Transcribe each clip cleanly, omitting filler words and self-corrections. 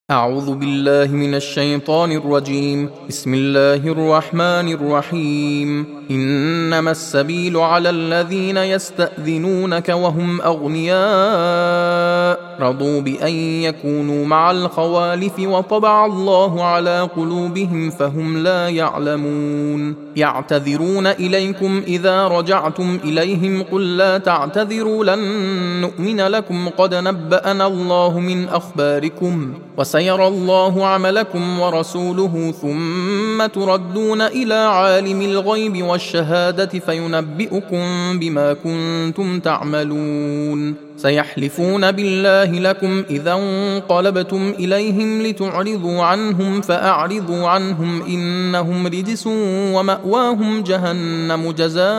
أعوذ بالله من الشيطان الرجيم. بسم الله الرحمن الرحيم. إنما السبيل على الذين يستأذنونك وهم أغنياء رضوا بأن يكونوا مع الخوالف وطبع الله على قلوبهم فهم لا يعلمون. يعتذرون إليكم إذا رجعتم إليهم قل لا تعتذروا لن نؤمن لكم قد نبأنا الله من أخباركم وسيرى الله عملكم ورسوله ثم تردون إلى عالم الغيب والشهادة فينبئكم بما كنتم تعملون. سيحلفون بالله لكم إذا انقلبتم إليهم لتعرضوا عنهم فأعرضوا عنهم إنهم رجس ومأواهم جهنم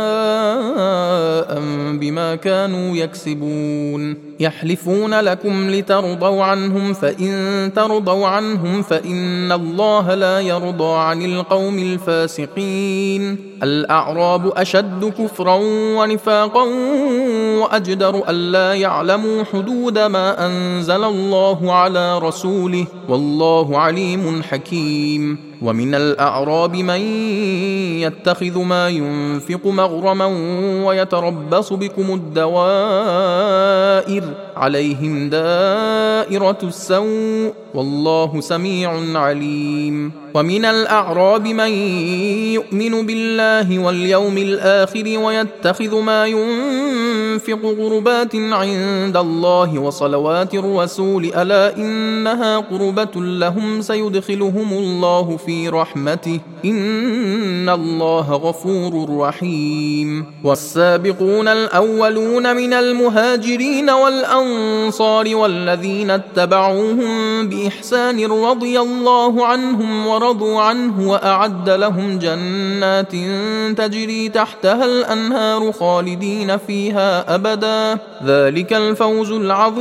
جزاء بما كانوا يكسبون. يحلفون لكم لترضوا عنهم فإن ترضوا عنهم فإن الله لا يرضى عن القوم الفاسقين. الأعراب أشد كفرا ونفاقا وأجدر ألا يعلموا حدود ما أنزل الله على رسوله والله عليم حكيم. ومن الأعراب من يتخذ ما ينفق مغرما ويتربص بكم الدوائر عليهم دائرة السوء والله سميع عليم. ومن الأعراب من يؤمن بالله واليوم الآخر ويتخذ ما ينفق قربات عند الله وصلوات الرسول ألا إنها قربة لهم سيدخلهم الله في رحمته إن الله غفور رحيم. والسابقون الأولون من المهاجرين والأنصار والذين اتبعوهم بإحسان رضي الله عنهم ورضوا عنه وأعد لهم جنات تجري تحتها الأنهار خالدين فيها أبدا ذلك الفوز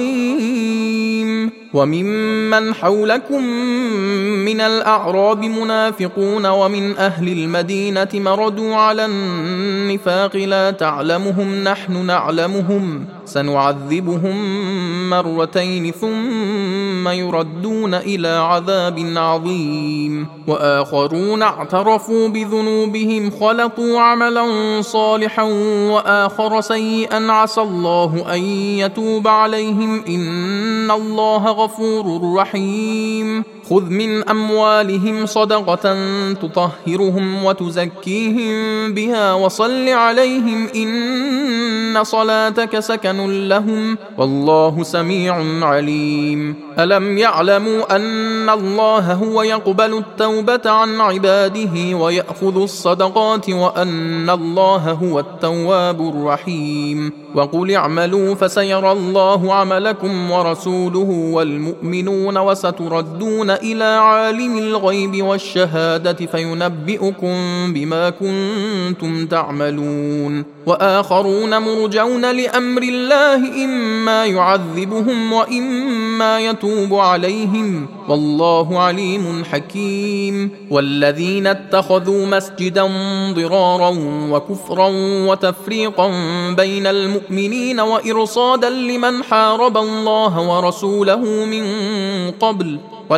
العظيم. وممن حولكم من الأعراب منافقون ومن أهل المدينة مردوا على النفاق لا تعلمهم نحن نعلمهم سنعذبهم مرتين ثم يردون إلى عذاب عظيم. وآخرون اعترفوا بذنوبهم خلطوا عملا صالحا وآخر سيئا عسى الله أن يتوب عليهم إن الله غفور رحيم. خذ من أموالهم صدقة تطهرهم وتزكيهم بها وصل عليهم إن صلاتك سكن لهم والله سميع عليم. ألم يعلموا أن الله هو يقبل التوبة عن عباده ويأخذ الصدقات وأن الله هو التواب الرحيم. وقل اعملوا فسيرى الله عملكم ورسوله والمؤمنون وستردون إلى عالم الغيب والشهادة فينبئكم بما كنتم تعملون. وآخرون مرجون لأمر الله إما يعذبهم وإما يتوب عليهم والله عليم حكيم. والذين اتخذوا مسجدا ضرارا وكفرا وتفريقا بين المؤمنين وإرصادا لمن حارب الله ورسوله من قبل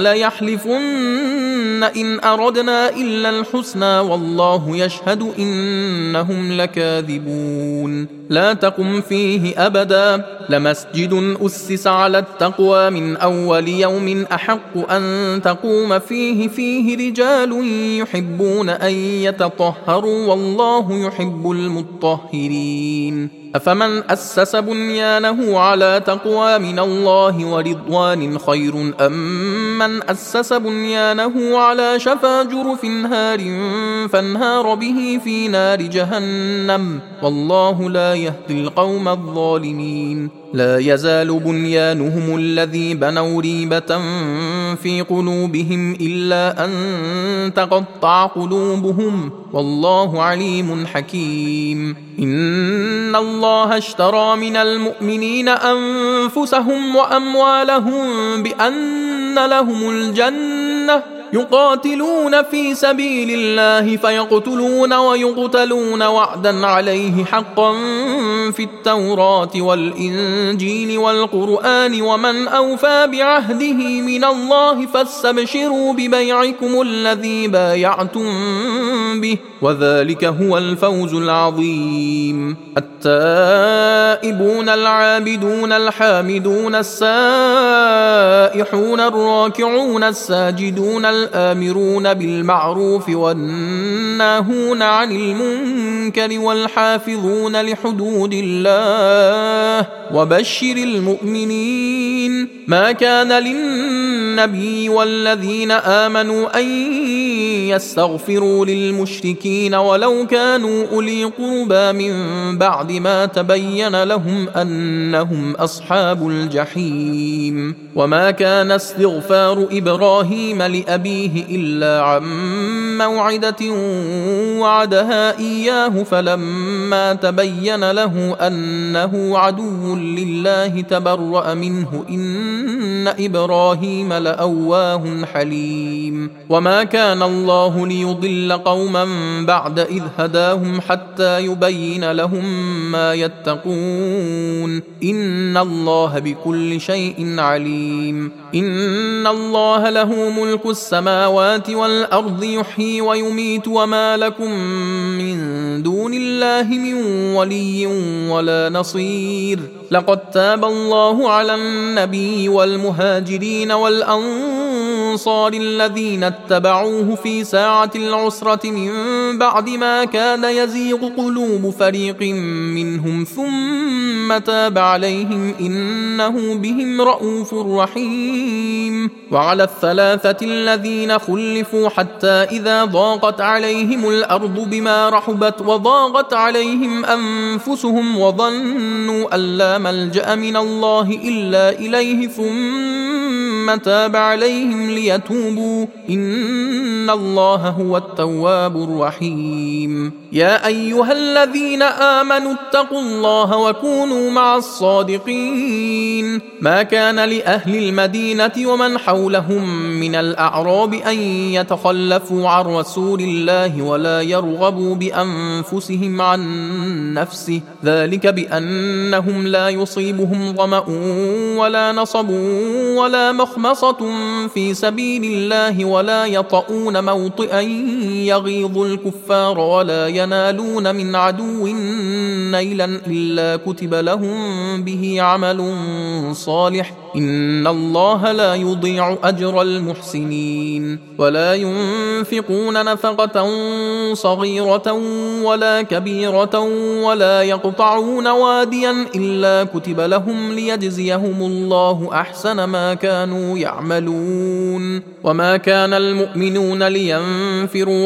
وليحلفن إن أردنا إلا الحسنى والله يشهد إنهم لكاذبون. لا تقم فيه أبدا لمسجد أسس على التقوى من أول يوم أحق أن تقوم فيه رجال يحبون أن يتطهروا والله يحب المطهرين. أفمن أسس بنيانه على تقوى من الله ورضوان خير أم من أسس بنيانه على شفا جرف هار فانهار به في نار جهنم والله لا يهدي القوم الظالمين. لا يزال بنيانهم الذي بنوا ريبة في قلوبهم إلا أن تقطع قلوبهم والله عليم حكيم. إن الله اشترى من المؤمنين أنفسهم وأموالهم بأن لهم الجنة يقاتلون في سبيل الله فيقتلون ويقتلون وعدا عليه حقا في التوراة والإنجيل والقرآن ومن أوفى بعهده من الله فاستبشروا ببيعكم الذي بايعتم به وذلك هو الفوز العظيم. التائبون العابدون الحامدون السائحون الراكعون الساجدون الآمرون بالمعروف والناهون عن المنكر والحافظون لحدود الله وبشر المؤمنين. ما كان للنبي والذين آمنوا أن يستغفروا للمشركين ولو كانوا أولي قربى من بعد ما تبين لهم أنهم أصحاب الجحيم. وما كان استغفار إبراهيم لأبيه إلا عن موعدة وعدها إياه فلما تبين له أنه عدو لله تبرأ منه إن إبراهيم لأواه حليم. وما كان الله ليضل قوما بعد إذ هداهم حتى يبين لهم ما يتقون إن الله بكل شيء عليم. إن الله له ملك السماوات والأرض يحيي ويميت وما لكم من دون الله من ولي ولا نصير. لقد تاب الله على النبي والمهاجرين والأنصار الذين اتبعوه في ساعة العسرة من بعد ما كاد يزيغ قلوب فريق منهم ثم تاب عليهم إنه بهم رؤوف رحيم. وعلى الثلاثة الذين خلفوا حتى إذا ضاقت عليهم الأرض بما رحبت وضاقت عليهم أنفسهم وظنوا أن لا ملجأ من الله إلا إليه ثم تاب عليهم ليتوبوا إن الله هو التواب الرحيم. يا أيها الذين آمنوا اتقوا الله وكونوا مع الصادقين. ما كان لأهل المدينة ومن حولهم من الأعراب أن يتخلفوا عن رسول الله ولا يرغبوا بأنفسهم عن نفسه ذلك بأنهم لا يصيبهم ظمأ ولا نصب ولا مخمصة في سبيل الله ولا يطؤون موطئا يغيظ الكفار ولا ينالون من عدو نيلا إلا كتب لهم به عمل صالح إن الله لا يضيع أجر المحسنين. ولا ينفقون نفقة صغيرة ولا كبيرة ولا يقطعون واديا إلا كتب لهم ليجزيهم الله أحسن ما كانوا يعملون. وما كان المؤمنون لينفروا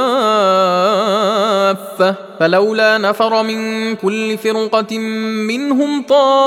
كافة فلولا نفر من كل فرقة منهم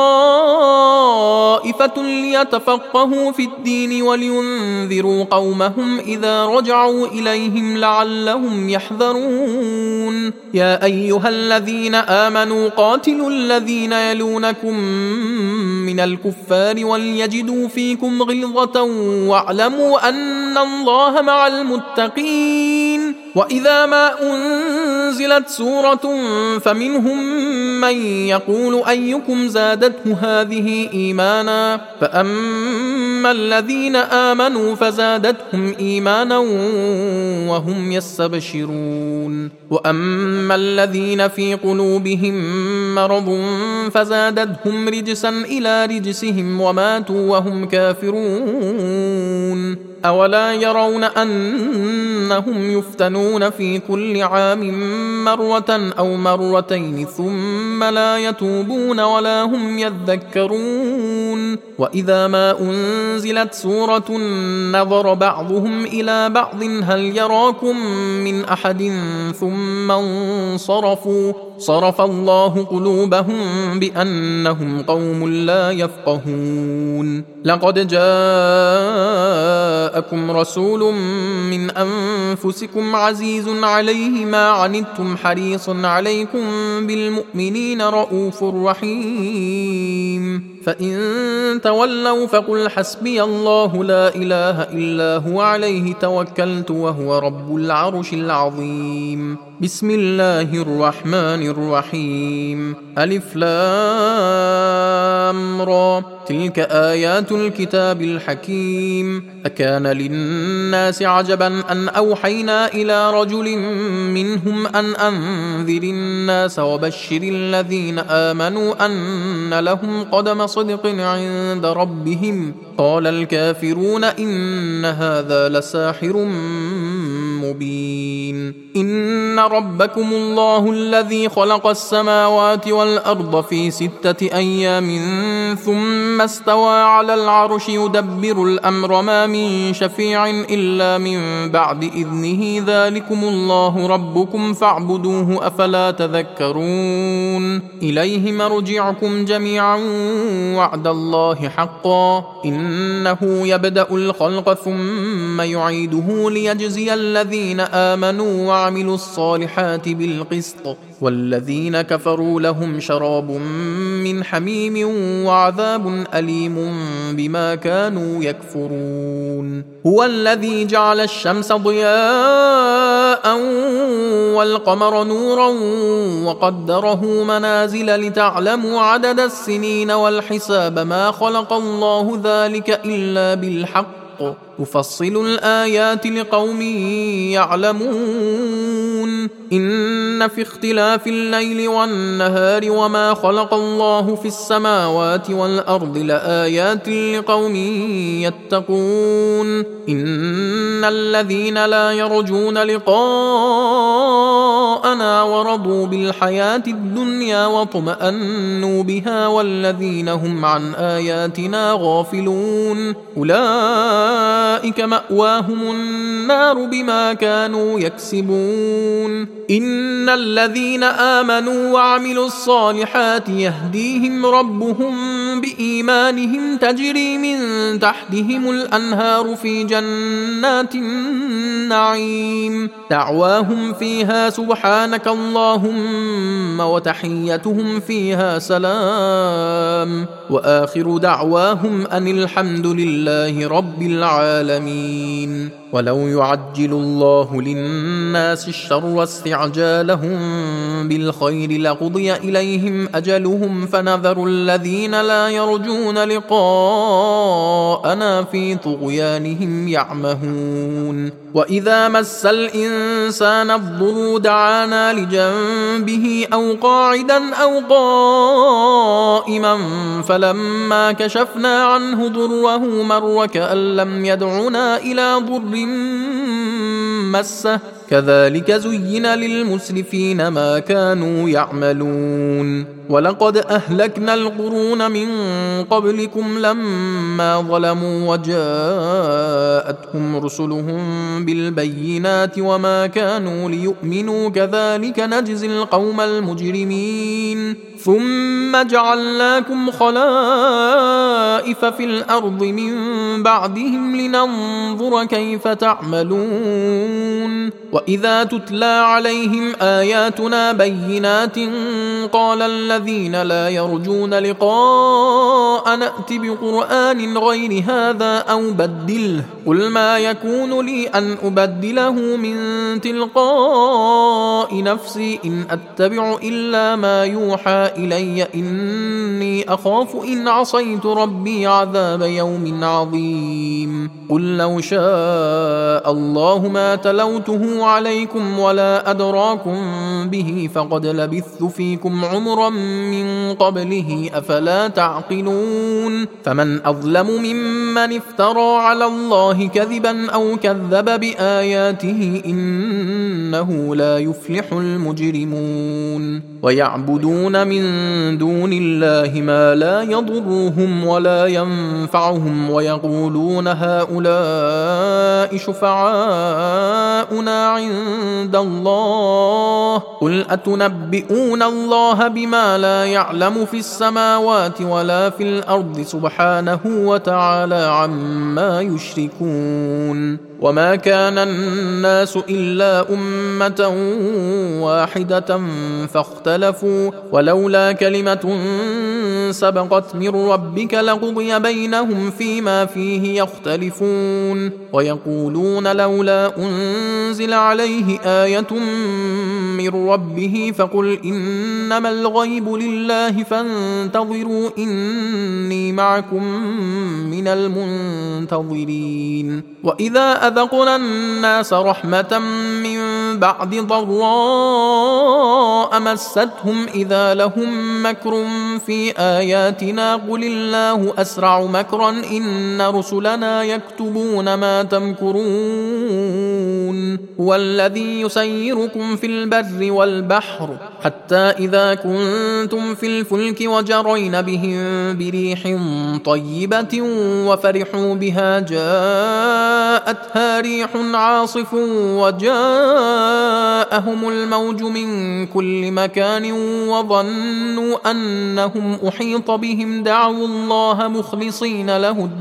طائفة ليتفقهوا في الدين ولينذروا قومهم إذا رجعوا إليهم لعلهم يحذرون. يا أيها الذين آمنوا قاتلوا الذين يلونكم من الكفار وليجدوا فيكم غلظة واعلموا أن الله مع المتقين. وإذا ما أنزلت سورة فمنهم من يقول أيكم زادته هذه إيمانا فأما الذين آمنوا فزادتهم إيمانا وهم يستبشرون. وأما الذين في قلوبهم مرض فزادتهم رجسا إلى رجسهم وماتوا وهم كافرون. أولا يرون أنهم يفتنون في كل عام مرة أو مرتين ثم لا يتوبون ولا هم يذكرون. وإذا ما أنزلت سورة نظر بعضهم إلى بعض هل يراكم من أحد ثم انصرفوا صرف الله قلوبهم بأنهم قوم لا يفقهون. لقد جاءكم رسول من أنفسكم عزيز عليه ما عنتم حريص عليكم بالمؤمنين رؤوف رحيم. فإن تولوا فقل حسبي الله لا إله إلا هو عليه توكلت وهو رب العرش العظيم. بسم الله الرحمن الرحيم. ألف لام را تلك آيات الكتاب الحكيم. أكان للناس عجبا أن أوحينا إلى رجل منهم أن أنذر الناس وبشر الذين آمنوا أن لهم قدم صدق عند ربهم. قال الكافرون إن هذا لساحر مبين. إن ربكم الله الذي خلق السماوات والأرض في 6 أيام ثم استوى على العرش يدبر الأمر ما من شفيع إلا من بعد إذنه ذلكم الله ربكم فاعبدوه أفلا تذكرون. إليه مرجعكم جميعا وعد الله حقا إنه يبدأ الخلق ثم يعيده ليجزي الذين آمنوا وعملوا الصالحات بالقسط والذين كفروا لهم شراب من حميم وعذاب أليم بما كانوا يكفرون. هو الذي جعل الشمس ضياء والقمر نورا وقدره منازل لتعلموا عدد السنين والحساب ما خلق الله ذلك إلا بالحق يفصل الآيات لقوم يعلمون. إن في اختلاف الليل والنهار وما خلق الله في السماوات والأرض لآيات لقوم يتقون. إن الذين لا يرجون لقاءنا ورضوا بالحياة الدنيا واطمأنوا بها والذين هم عن آياتنا غافلون أولئك مأواهم النار بما كانوا يكسبون. إن الذين آمنوا وعملوا الصالحات يهديهم ربهم بإيمانهم تجري من تحتهم الأنهار في جنات النعيم دعواهم فيها سبحانك اللهم وتحيتهم فيها سلام وآخر دعواهم أن الحمد لله رب العالمين. ولو يعجل الله للناس الشر استعجالهم بالخير لقضي إليهم أجلهم فنذر الذين لا يرجون لقاءنا في طغيانهم يعمهون. وإذا مس الإنسان الضر دعانا لجنبه أو قاعدا أو قائما فلما كشفنا عنه ضره مر كأن لم يدعنا إلى ضر مسه كذلك زين للمسرفين ما كانوا يعملون. ولقد أهلكنا القرون من قبلكم لما ظلموا وجاءتهم رسلهم بالبينات وما كانوا ليؤمنوا كذلك نجزي القوم المجرمين. ثم جعلناكم خلائف في الأرض من بعدهم لننظر كيف تعملون. وإذا تتلى عليهم آياتنا بينات قال الذين لا يرجون لقاء نأت بقرآن غير هذا أو بدله قل ما يكون لي أن أبدله من تلقاء نفسي إن أتبع إلا ما يوحى إلي إني أخاف إن عصيت ربي عذاب يوم عظيم. قل لو شاء الله ما تلوته عليكم ولا أدراكم به فقد لبثت فيكم عمرا من قبله أفلا تعقلون. فمن أظلم ممن افترى على الله كذبا أو كذب بآياته إنه لا يفلح المجرمون. ويعبدون من دون الله ما لا يضرهم ولا ينفعهم ويقولون هؤلاء هؤلاء شفعاؤنا عند الله قل أتنبئون الله بما لا يعلم في السماوات ولا في الأرض سبحانه وتعالى عما يشركون وما كان الناس إلا أمة واحدة فاختلفوا ولولا كلمة سبقت من ربك لقضي بينهم فيما فيه يختلفون ويقولون لولا أنزل عليه آية من ربه فقل إنما الغيب لله فانتظروا إني معكم من المنتظرين وإذا أذقنا الناس رحمة من بعد ضراء مستهم إذا لهم مكر في آياتنا قل الله أسرع مكرا إن رسلنا يكتبون ما تمكرون هو الذي يسيركم في البر والبحر حتى إذا كنتم في الفلك وجرين بهم بريح طيبة وفرحوا بها جاءتها ريح عاصف وجاءهم الموج من كل مكان وظنوا أنهم أحيط بهم دعوا الله مخلصين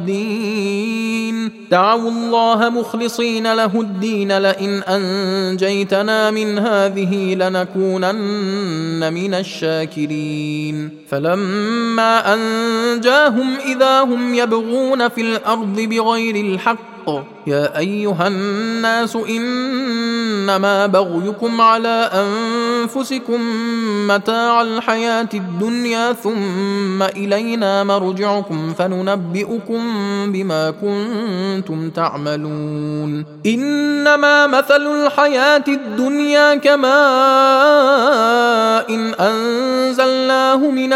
له الدين لئن أنجيتنا من هذه لنكونن من الشاكرين فلما أنجاهم إذا هم يبغون في الأرض بغير الحق يا أيها الناس إنما بغيكم على أنفسكم متاع الحياة الدنيا ثم إلينا مرجعكم فننبئكم بما كنتم تعملون إنما مثل الحياة الدنيا كماء إن أنزلناه من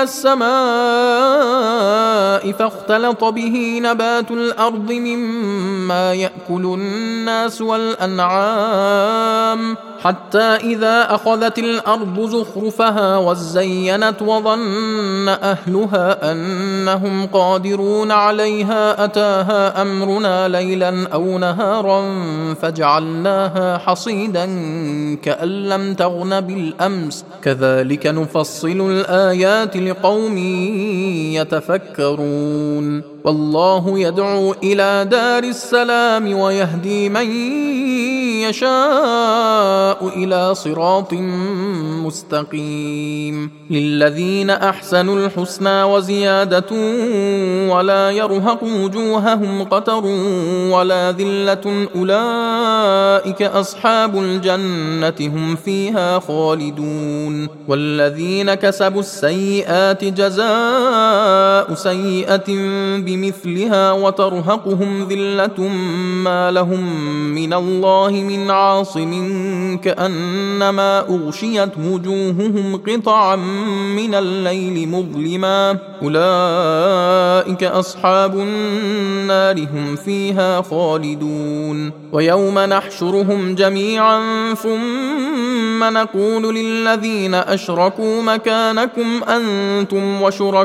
السماء فاختلط به نبات الأرض مما يأكل الناس والأنعام حتى إذا أخذت الأرض زخرفها وزينت وظن أهلها أنهم قادرون عليها أتاها أمرنا ليلا أو نهارا فجعلناها حصيدا كأن لم تغن بالأمس كذلك نفصل الآيات لقوم يتفكرون والله يدعو إلى دار السلام ويهدي من يشاء إلى صراط مستقيم للذين أحسنوا الحسنى وزيادة ولا يرهق وجوههم قتر ولا ذلة أولئك أصحاب الجنة هم فيها خالدون والذين كسبوا السيئات جزاء سيئة بمثلها وترهقهم ذلة ما لهم من الله من عاصم كأنما أغشيت وجوههم قطعا من الليل مظلما أولئك أصحاب النار هم فيها خالدون ويوم نحشرهم جميعا ثم نقول للذين أشركوا مكانكم أنتم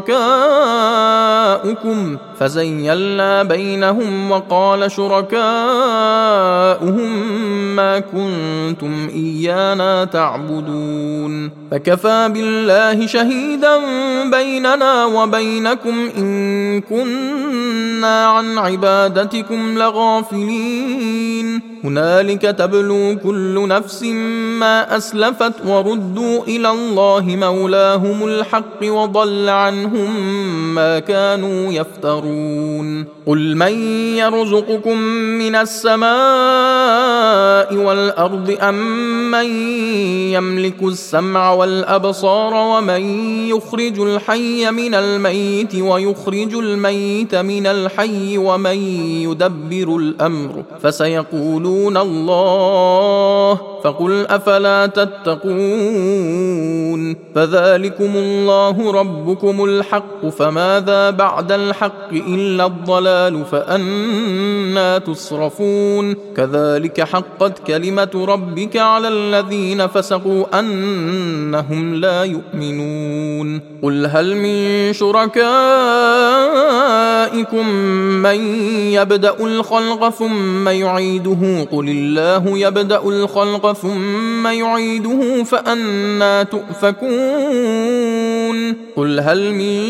وشركاؤكم فزيلنا بينهم وقال شركاؤهم ما كنتم إيانا تعبدون فكفى بالله شهيدا بيننا وبينكم إن كنا عن عبادتكم لغافلين هنالك تبلو كل نفس ما أسلفت وردوا إلى الله مولاهم الحق وضل عنهم ما كانوا يفترون قل من يرزقكم من السماء والأرض أم من يملك السمع والأبصار ومن يخرج الحي من الميت ويخرج الميت من الحي ومن يدبر الأمر فسيقولون يؤذون الله فقل أفلا تتقون فذلكم الله ربكم الحق فماذا بعد الحق إلا الضلال فأنى تصرفون كذلك حقت كلمة ربك على الذين فسقوا أنهم لا يؤمنون قل هل من شركائكم من يبدأ الخلق ثم يعيده قل الله يبدأ الخلق ثم يعيده فأنى تؤفكون قل هل من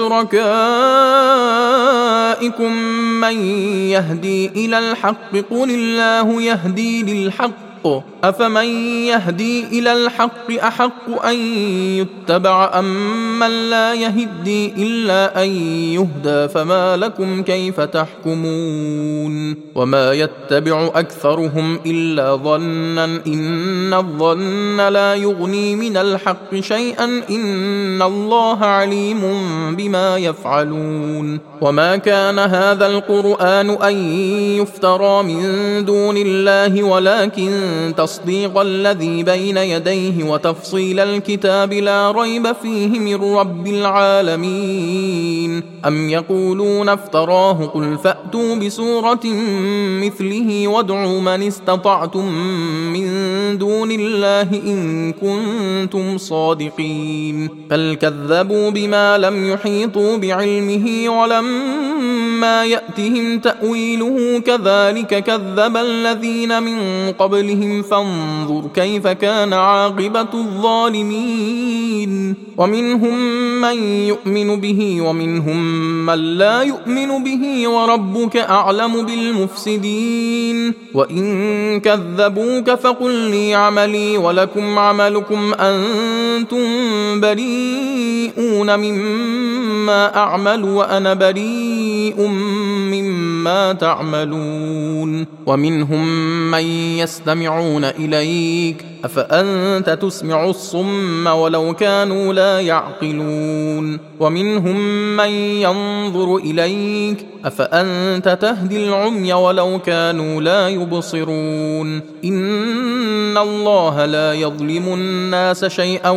شركائكم من يهدي إلى الحق قل الله يهدي للحق أفمن يهدي إلى الحق أحق أن يتبع أم من لا يهدي إلا أن يهدى فما لكم كيف تحكمون وما يتبع أكثرهم إلا ظنا إن الظن لا يغني من الحق شيئا إن الله عليم بما يفعلون وما كان هذا القرآن أن يفترى من دون الله ولكن تصديق الذي بين يديه وتفصيل الكتاب لا ريب فيه من رب العالمين أم يقولون افتراه قل فأتوا بسورة مثله وادعوا من استطعتم من دون الله إن كنتم صادقين بل كذبوا بما لم يحيطوا بعلمه ولما يأتهم تأويله كذلك كذب الذين من قبلهم فانظر كيف كان عاقبة الظالمين ومنهم من يؤمن به ومنهم من لا يؤمن به وربك أعلم بالمفسدين وإن كذبوك فقل لي عملي ولكم عملكم أنتم بريئون مما أعمل وأنا بريء مما تعملون ومنهم من يستمعون إليك أفأنت تسمع الصم ولو كانوا لا يعقلون ومنهم من ينظر إليك أفأنت تهدي العمي ولو كانوا لا يبصرون إن الله لا يظلم الناس شيئا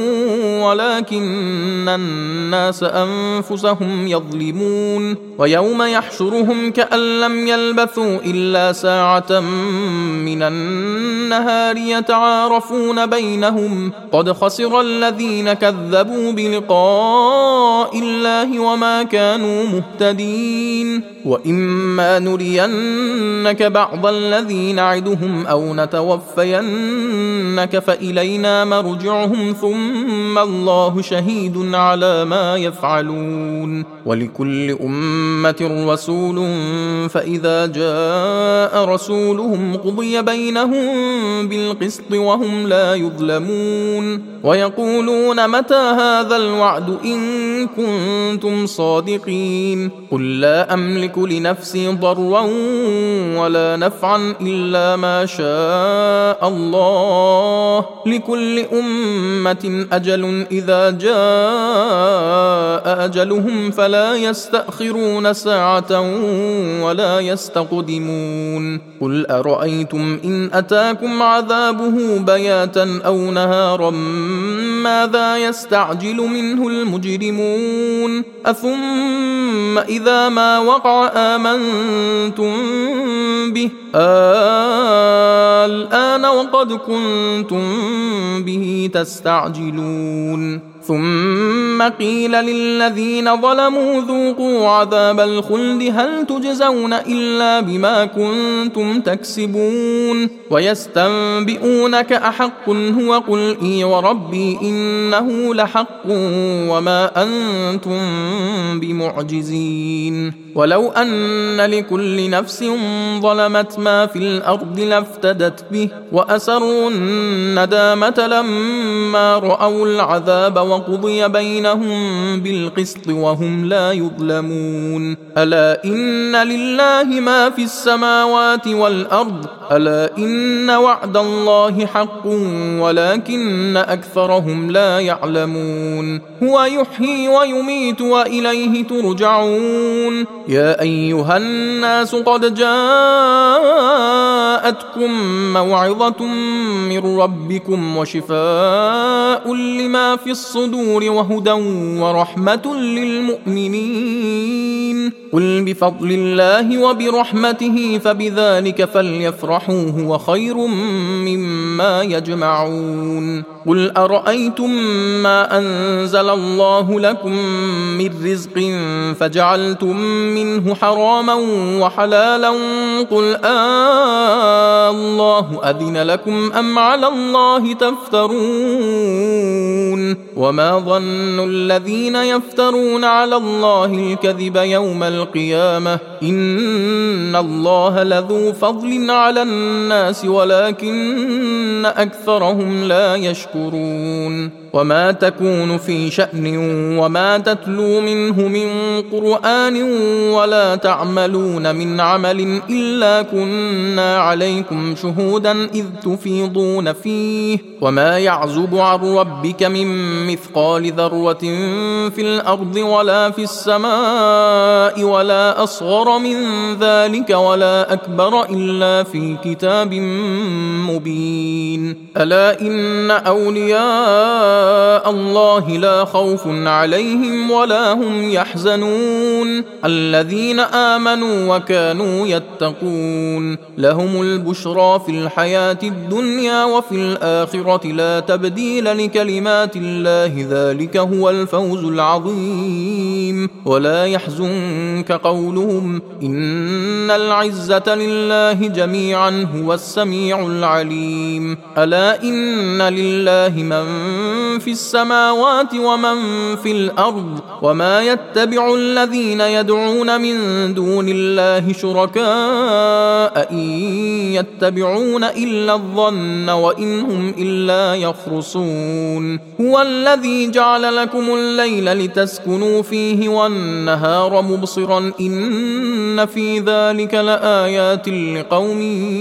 ولكن الناس أنفسهم يظلمون ويوم يحشرهم كأن لم يلبثوا إلا ساعة من النهار يتعارفون بينهم قد خسر الذين كذبوا بلقاء الله وما كانوا مهتدين وإما نرينك بعض الذي نعدهم أو نتوفينك فإلينا مرجعهم ثم الله شهيد على ما يفعلون ولكل أمة رسول فإذا جاء رسولهم قضي بينهم بالقسط وهم لا يظلمون ويقولون متى هذا الوعد إن كنتم صادقين قل لا أملك لنفسي ضرا ولا نفعا إلا ما شاء الله لكل أمة أجل إذا جاء أجلهم فلا يستأخرون ساعة ولا يستقدمون قل أرأيتم إن أتاكم عذابه بياتا أو نهارا ماذا يستعجل منه المجرمون أثم إذا ما وقع آمنتم به الآن وقد كنتم به تستعجلون ثم قيل للذين ظلموا ذوقوا عذاب الخلد هل تجزون إلا بما كنتم تكسبون ويستنبئونك أحق هو قل إي وربي إنه لحق وما أنتم بمعجزين ولو أن لكل نفس ظلمت ما في الأرض لافتدت به وأسروا الندامة لما رأوا العذاب وقضي بينهم بالقسط وهم لا يظلمون ألا إن لله ما في السماوات والأرض ألا إن وعد الله حق ولكن أكثرهم لا يعلمون هو يحيي ويميت وإليه ترجعون يا أيها الناس قد جاءكم جاءتكم موعظة من ربكم وشفاء لما في الصدور وهدى ورحمة للمؤمنين. قل بفضل الله وبرحمته فبذلك فليفرحوا هو خير مما يجمعون. قل أرأيتم ما أنزل الله لكم من رزق فجعلتم منه حراما وحلالا قل الله أذن لكم أم على الله تفترون. وما ظن الذين يفترون على الله الكذب يوم القيامة إن الله لذو فضل على الناس ولكن أكثرهم لا يشكرون. وما تكون في شأن وما تتلو منه من قرآن ولا تعملون من عمل إلا كنا عليكم شهودا إذ تفيضون فيه وما يعزب عن ربك من مثقال ذرة في الأرض ولا في السماء ولا أصغر من ذلك ولا أكبر إلا في كتاب مبين. ألا إن أولياء الله لا خوف عليهم ولا هم يحزنون الذين آمنوا وكانوا يتقون لهم البشرى في الحياة الدنيا وفي الآخرة لا تبديل لكلمات الله ذلك هو الفوز العظيم. ولا يحزنك قولهم إن العزة لله جميعا هو السميع العليم. ألا إن لله من في السماوات ومن في الأرض وما يتبع الذين يدعون من دون الله شركاء إن يتبعون إلا الظن وإن هم إلا يخرصون. هو الذي جعل لكم الليل لتسكنوا فيه والنهار مبصرا إن في ذلك لآيات لقوم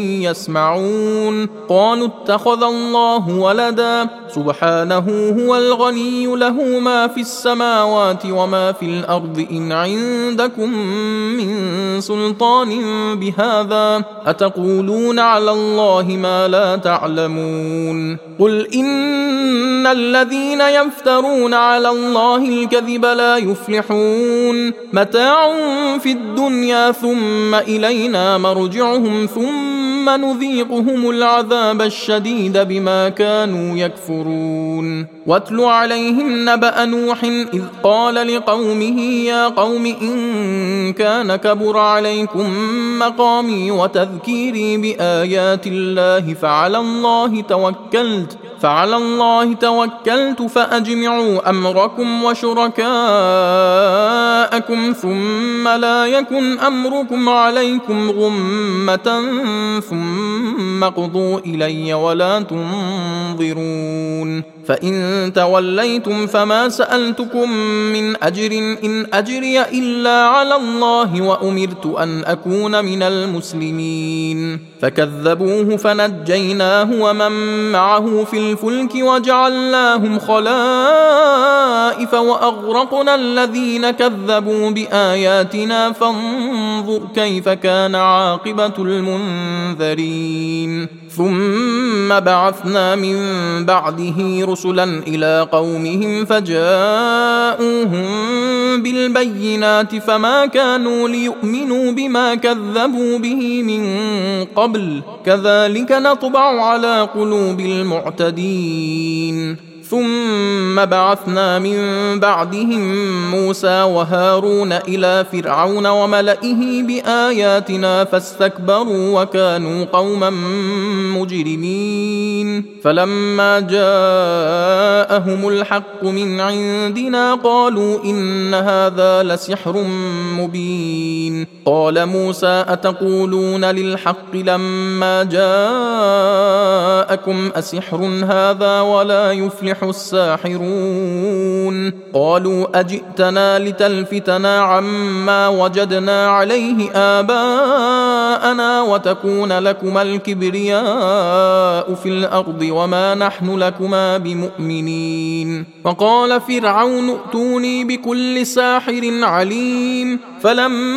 يسمعون. قالوا اتخذ الله ولدا سبحانه هو الغني له ما في السماوات وما في الأرض إن عندكم من سلطان بهذا أتقولون على الله ما لا تعلمون. قل إن الذين يفترون على الله الكذب لا يفلحون متاع في الدنيا ثم إلينا مرجعهم ثم نذيقهم العذاب الشديد بما كانوا يكفرون. واتل عليهم نبأ نوح إذ قال لقومه يا قوم إن كان كبر عليكم مقامي وتذكيري بآيات الله فعلى الله توكلت فأجمعوا أمركم وشركاءكم ثم لا يكن أمركم عليكم غمة ثم اقضوا إلي ولا تنظرون. فإن توليتم فما سألتكم من أجر إن أجري إلا على الله وأمرت أن أكون من المسلمين. فكذبوه فنجيناه ومن معه في الفلك وجعلناهم خلائف وأغرقنا الذين كذبوا بآياتنا فانظر كيف كان عاقبة المنذرين. ثم بعثنا من بعده رسلا إلى قومهم فجاءوهم بالبينات فما كانوا ليؤمنوا بما كذبوا به من قبل كذلك نطبع على قلوب المعتدين. ثم بعثنا من بعدهم موسى وهارون إلى فرعون وملئه بآياتنا فاستكبروا وكانوا قوما مجرمين. فلما جاءهم الحق من عندنا قالوا إن هذا لسحر مبين. قال موسى أتقولون للحق لما جاءكم أسحر هذا ولا يفلح الساحرون. قالوا أجئتنا لتلفتنا عما وجدنا عليه آباءنا وتكون لكما الكبرياء في الأرض وما نحن لكما بمؤمنين. وقال فرعون ائتوني بكل ساحر عليم. فلما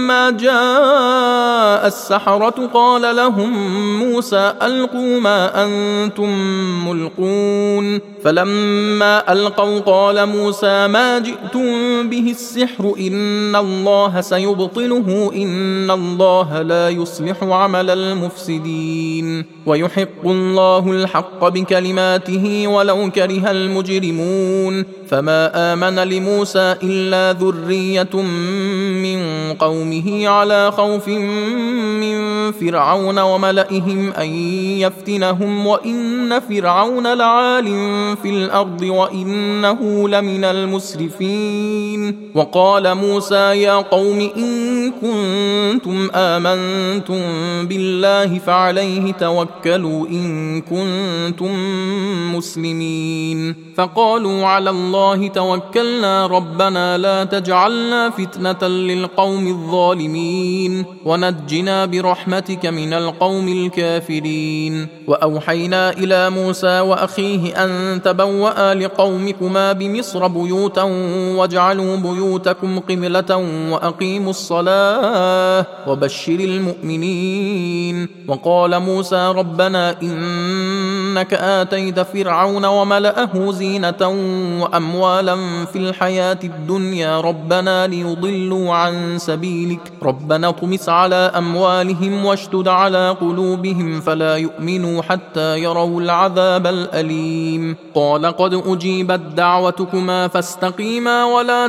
فلما جاء السحرة قال لهم موسى ألقوا ما أنتم ملقون فلما ألقوا قال موسى ما جئتم به السحر إن الله سيبطله إن الله لا يصلح عمل المفسدين ويحق الله الحق بكلماته ولو كره المجرمون فما آمن لموسى إلا ذرية من قومه على خوف من فرعون وملئهم أن يفتنهم وإن فرعون لعال في الأرض وإنه لمن المسرفين وقال موسى يا قوم إن كنتم آمنتم بالله فعليه توكلوا إن كنتم مسلمين فقالوا على الله توكلنا ربنا لا تجعلنا فتنة للقوم الظالمين ونجنا برحمتك من القوم الكافرين وأوحينا إلى موسى وأخيه أن تبوأ لقومكما بمصر بيوتا واجعلوا بيوتكم قبلة وأقيموا الصلاة وبشر المؤمنين وقال موسى ربنا إنك آتيت فرعون وملأه زينة وأموالا في الحياة الدنيا ربنا ليضلوا عن سبيلك ربنا اطمس على أموالهم واشدد على قلوبهم فلا يؤمنوا حتى يروا العذاب الأليم قال قد أجيبت دعوتكما فاستقيما ولا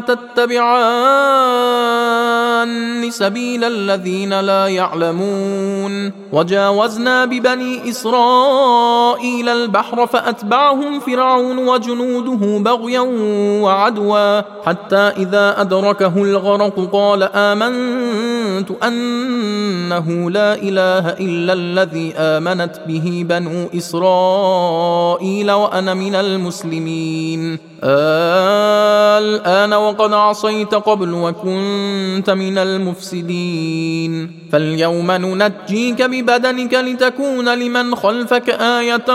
تتبعان سبيل الذين لا يعلمون وجاوزنا ببني إسرائيل البحر فأتبعهم فرعون وجنوده بغيا وعدوا حتى إذا أدركه الغرق قال آمنت أنه لا إله إلا الذي آمنت به بنو إسرائيل وأنا من المسلمين الآن وقد عصيت قبل وكنت من المفسدين فاليوم ننجيك ببدنك لتكون لمن خلفك آية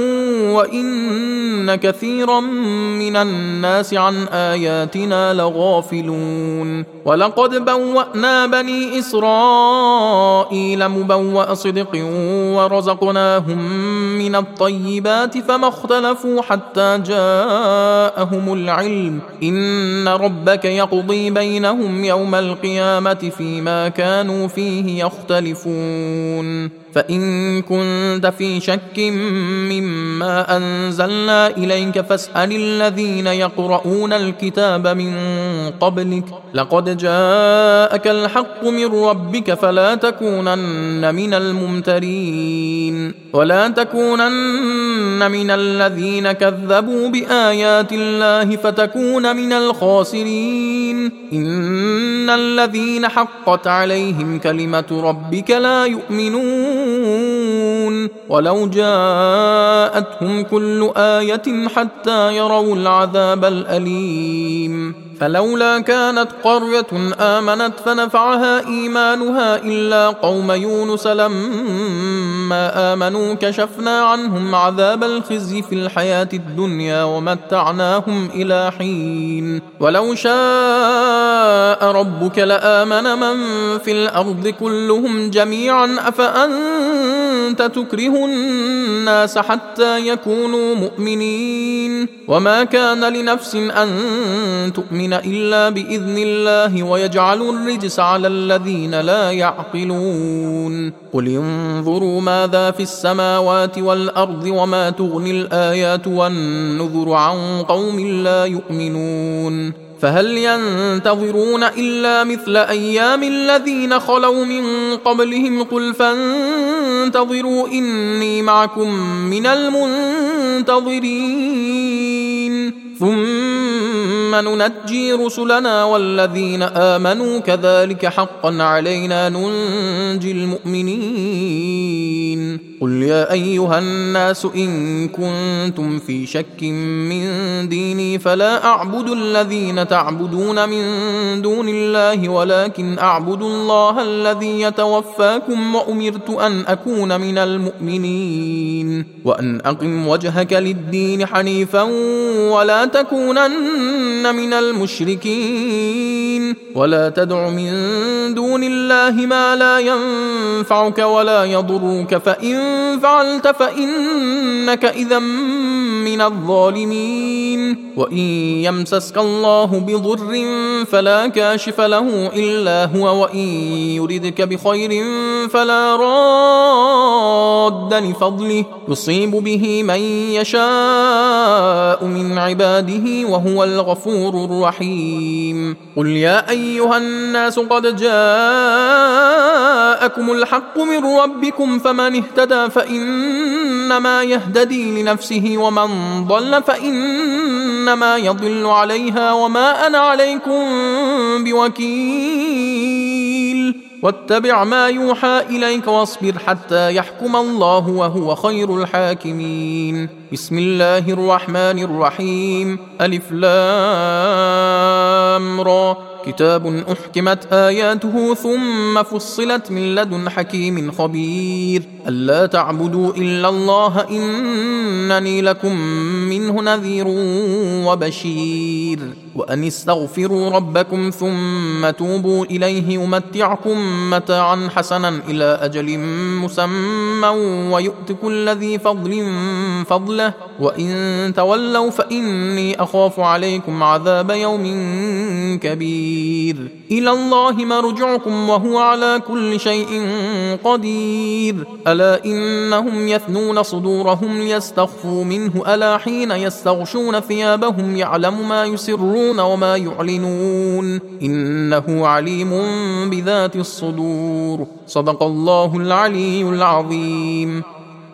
وإن كثيرا من الناس عن آياتنا لغافلون ولقد بوأنا بني إسرائيل مبوأ صدق ورزقناهم من الطيبات فما اختلفوا حتى جاءهم العلم إن ربك يقضي بينهم يوم القيامة فيما كانوا فيه يختلفون فإن كنت في شك مما أنزلنا إليك فاسأل الذين يقرؤون الكتاب من قبلك لقد جاءك الحق من ربك فلا تكونن من الممترين ولا تكونن من الذين كذبوا بآيات الله فتكون من الخاسرين إن الذين حقت عليهم كلمة ربك لا يؤمنون ولو جاءتهم كل آية حتى يروا العذاب الأليم فلولا كانت قرية آمنت فنفعها إيمانها إلا قوم يونس لما آمنوا كشفنا عنهم عذاب الخزي في الحياة الدنيا ومتعناهم إلى حين ولو شاء ربك لآمن من في الأرض كلهم جميعا أفأنت تكره الناس حتى يكونوا مؤمنين وما كان لنفس أن تؤمن إلا بإذن الله ويجعل الرجس على الذين لا يعقلون قل انظروا ماذا في السماوات والأرض وما تغني الآيات والنذر عن قوم لا يؤمنون فهل ينتظرون إلا مثل أيام الذين خلوا من قبلهم قل فانتظروا إني معكم من المنتظرين ثم ننجي رسلنا والذين آمنوا كذلك حقا علينا ننجي المؤمنين قل يا أيها الناس إن كنتم في شك من ديني فلا أعبد الذين تعبدون من دون الله ولكن أعبد الله الذي يتوفاكم وأمرت أن أكون من المؤمنين وأن أقم وجهك للدين حنيفا ولا تكونن من المشركين ولا تدع من دون الله ما لا ينفعك ولا يضرك، فإن فعلت فإنك إذا من الظالمين. وإن يمسسك الله بضر فلا كاشف له إلا هو، وإن يردك بخير فلا راد لفضله، يصيب به من يشاء من عباده وهو الغفور الرحيم. قل يا أيها الناس قد جاءكم الحق من ربكم، فمن اهتدى فإنما يهتدي لنفسه، ومن ضل فإنما يضل عليها، وما أنا عليكم بوكيل. واتبع ما يوحى إليك واصبر حتى يحكم الله وهو خير الحاكمين. بسم الله الرحمن الرحيم. ألف لام را، كتاب أحكمت آياته ثم فصلت من لدن حكيم خبير. ألا تعبدوا إلا الله إنني لكم منه نذير وبشير. وأن استغفروا ربكم ثم توبوا إليه يمتعكم متاعا حسنا إلى أجل مسمى ويؤت كل ذي فضل فضله، وإن تولوا فإني أخاف عليكم عذاب يوم كبير. إلى الله مرجعكم وهو على كل شيء قدير. ألا إنهم يثنون صدورهم ليستخفوا منه، ألا حين يستغشون ثيابهم يعلم ما يسرون وما يعلنون، إنه عليم بذات الصدور. صدق الله العلي العظيم.